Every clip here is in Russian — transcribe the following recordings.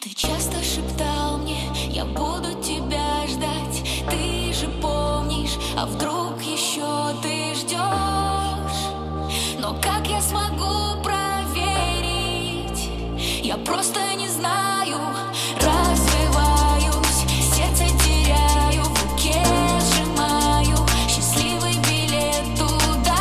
Ты часто шептал мне, я буду тебя ждать. Ты же помнишь, а вдруг еще ты ждешь? Но как я смогу проверить? Я просто не знаю. Развиваюсь, сердце теряю, в руке сжимаю счастливый билет туда,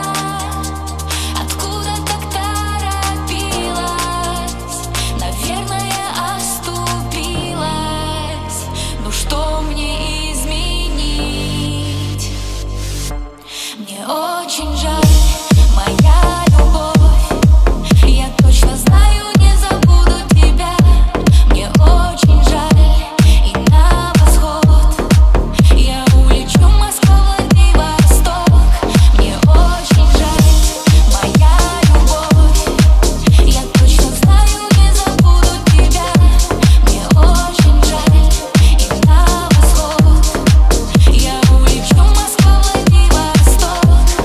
откуда так торопилась. Наверное, оступилась. Ну что мне изменить? Мне очень жаль, моя любовь. Я точно знаю, не забуду тебя. Мне очень жаль, и на восход я улечу, Москва, Владивосток. Мне очень жаль, моя любовь. Я точно знаю, не забуду тебя. Мне очень жаль, и на восход я улечу, Москва, Владивосток.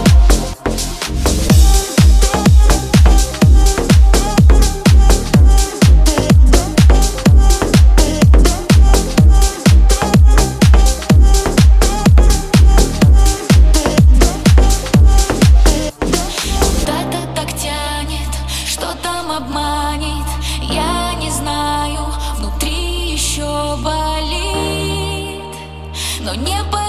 Куда-то так тянет, что там обманет, я не знаю, внутри еще болит, но не болит.